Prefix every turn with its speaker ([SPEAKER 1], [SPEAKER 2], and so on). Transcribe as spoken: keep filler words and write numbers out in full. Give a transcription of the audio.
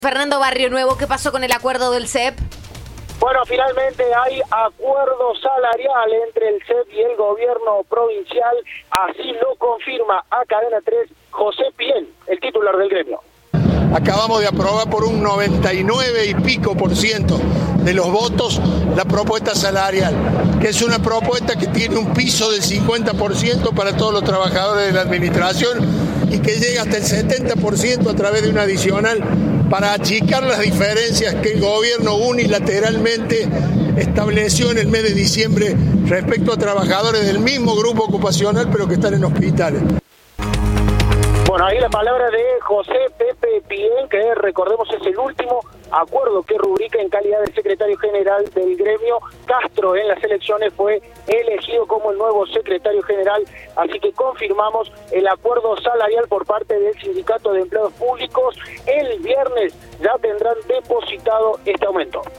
[SPEAKER 1] Fernando Barrio Nuevo, ¿qué pasó con el acuerdo del C E P?
[SPEAKER 2] Bueno, finalmente hay acuerdo salarial entre el C E P y el gobierno provincial, así lo confirma a Cadena tres José Piel, el titular del gremio.
[SPEAKER 3] Acabamos de aprobar por un noventa y nueve y pico por ciento de los votos la propuesta salarial, que es una propuesta que tiene un piso del cincuenta por ciento para todos los trabajadores de la administración y que llega hasta el setenta por ciento a través de un adicional para achicar las diferencias que el gobierno unilateralmente estableció en el mes de diciembre respecto a trabajadores del mismo grupo ocupacional pero que están en hospitales.
[SPEAKER 2] Bueno, ahí la palabra de José Pepe Piel, que recordemos es el último acuerdo que rubrica en calidad de secretario general del gremio. Castro en las elecciones fue elegido como el nuevo secretario general, así que confirmamos el acuerdo salarial por parte del Sindicato de Empleados Públicos. El viernes ya tendrán depositado este aumento.